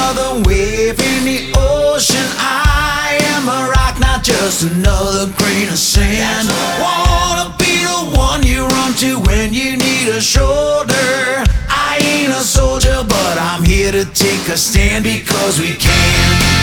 another wave in the ocean. I am a rock, not just another grain of sand. Wanna be the one you run to when you need a shoulder. I ain't a soldier, but I'm here to take a stand because we can.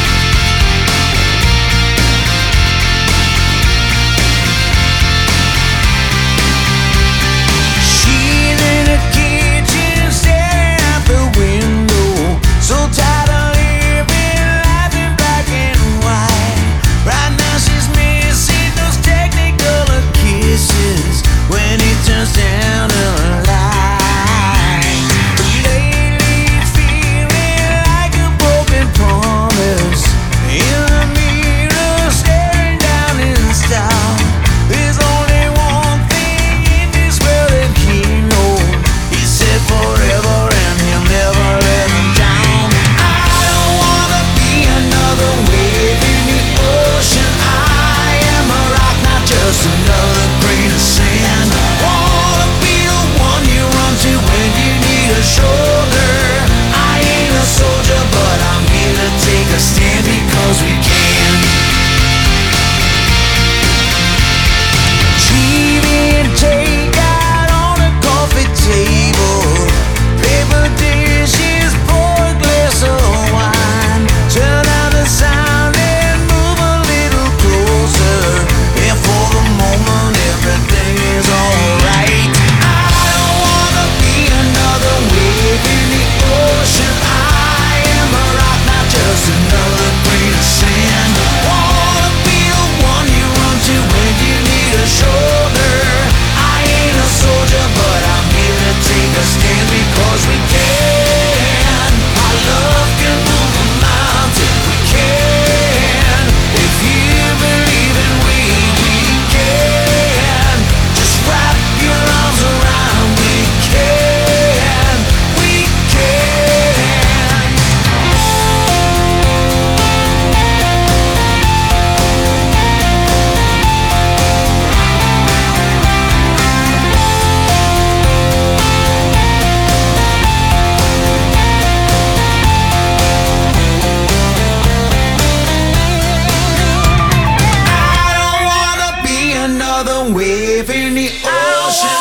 Wave in the ocean.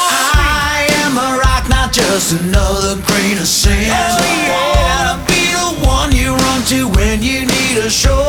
I am a rock, not just another grain of sand. Wanna be the one you run to when you need a shoulder.